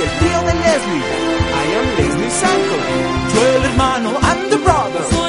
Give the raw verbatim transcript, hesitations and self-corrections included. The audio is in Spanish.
el tío de Leslie. I am Leslie Sanko. Yo el hermano and the brother.